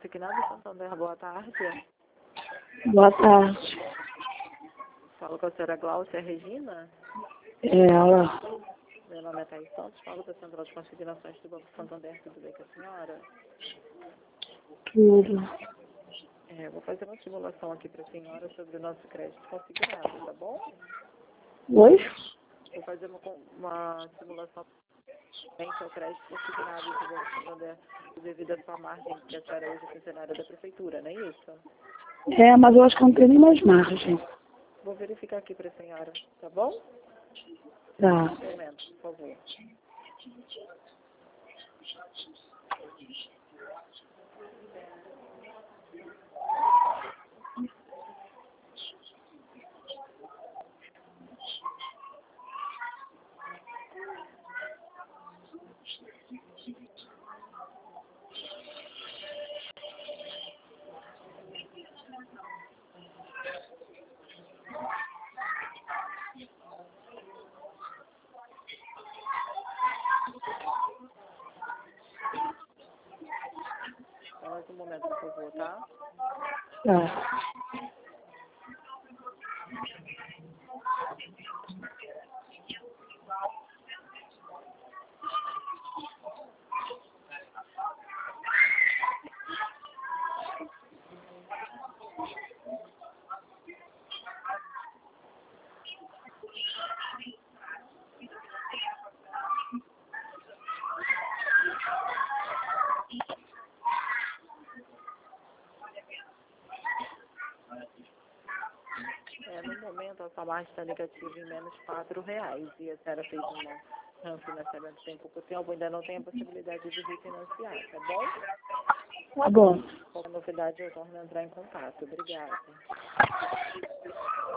Consignado Santander, boa tarde. Boa tarde. Falo com a senhora Glaucia Regina. É ela. Meu nome é Thaís Santos, falo da Central de Consignações do Banco Santander. Tudo bem com a senhora? Tudo. Vou fazer uma simulação aqui para a senhora sobre o nosso crédito consignado, tá bom? Oi? Vou fazer uma simulação frente ao crédito consignado do Banco Santander devido à sua margem, que a senhora hoje é funcionária da prefeitura, não é isso? É, mas eu acho que não tem nem mais margem. Vou verificar aqui para a senhora, tá bom? Tá. Um momento, por favor. Só mais um momento, por favor, tá? Tá. No momento, a sua margem está negativa em menos R$4 e a senhora fez um financiamento tem pouco tempo, ainda não tem a possibilidade de refinanciar, tá bom? Tá bom. Qualquer novidade eu torno a entrar em contato. Obrigada.